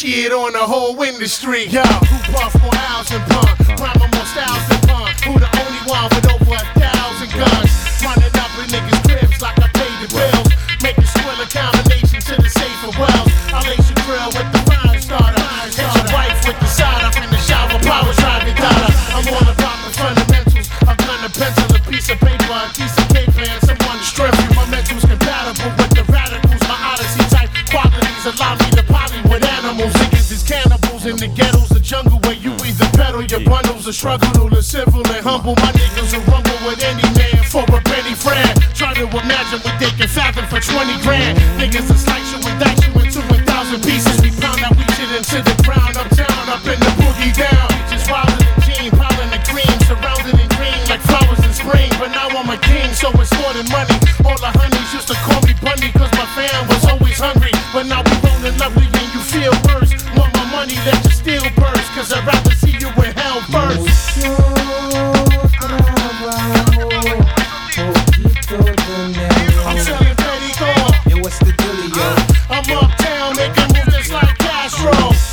skid on the whole industry. Yo, who puff more hours and pun? Rhyme more styles than pun. Who the only one with over 1,000 guns? Running up in niggas' cribs like I paid the bills. Making squill a combination to the safer wells. I lace your grill with the fire starter. Hit your wife with the side up in the shower. Power drive your daughter. I'm all about the fundamentals. A gun, a pencil, a piece of paper, a piece of paper, and someone to strip you. My mental's compatible with the radicals. My odyssey type qualities allow me to poly with animals. Niggas is cannibals in the ghettos, the jungle where you either pedal your bundles or struggle to live civil and humble. My niggas will rumble with any man for a penny friend. Try to imagine what they can fathom for 20 grand. Niggas will slice you and dice you into 1,000 pieces. We pound that weed shit into the ground. Uptown, up in the boogie down. Just wilder than Gene, piling the cream, surrounded in green like flowers in spring. But now I'm a king, so it's more than money. All the honeys used to call me Bunny, cause my fam was always hungry. But now we rolling lovely and you feel worse. Want my money, let your steel burst, cause I'd rather see you in hell first. I'm selling petty gold. Yo, what's the dealio? I'm uptown, making moves just like Castro.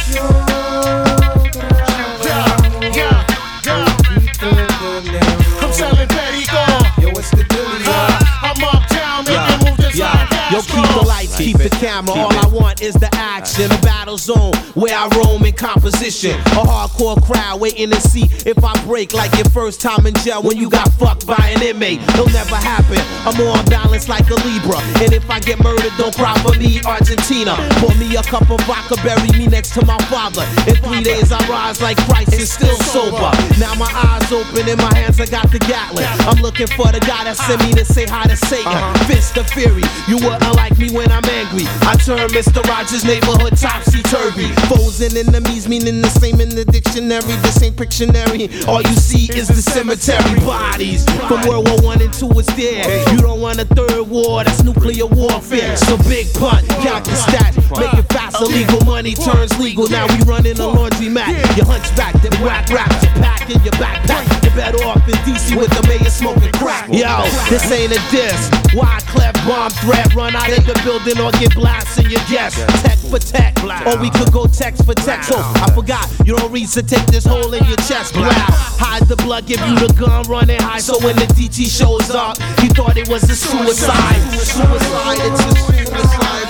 I'm selling petty gold. Yo, what's the dealio? I'm uptown, making moves just like Castro. Yo, keep the lights, keep the camera. All I want is the action, a battle zone where I roam in composition. A hardcore crowd waiting to see if I break like your first time in jail when you got fucked by an inmate. It'll never happen. I'm on balance like a Libra. And if I get murdered, don't cry for me, Argentina. Pour me a cup of vodka, bury me next to my father. In 3 days I rise like Christ and still sober. Now my eyes open, in my hands I got the Gatling. I'm looking for the guy that sent me to say hi to Satan. Fist of fury, you wouldn't like me when I'm angry. I turn Mr. Rogers' neighborhood topsy-turvy. Foes and enemies meaning the same in the dictionary. This ain't Pictionary. All you see is the cemetery bodies. From World War I and II is there. You don't want a third war, that's nuclear warfare. So big punt, count the stats, make it fast. Illegal money turns legal. Now we running a laundromat. Your hunchback, then whack raps, you pack in your backpack. You're better off in DC with the mayor smoking crack. Yo, this ain't a diss. Why clef bomb threat? Run out of the building or get blasted in your guest. Tech for tech, or we could go text for text. Oh, I forgot, you don't read, so take this hole in your chest. Blow. Hide the blood, give you the gun, running high. So when the DT shows up, he thought it was a suicide. Suicide, it's a suicide.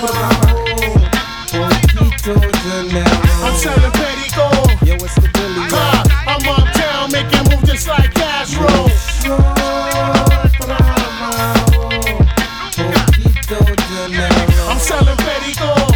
I'm selling petty gold. Yo, what's the dealio? I'm uptown, making moves just like Castro. I'm selling petty gold.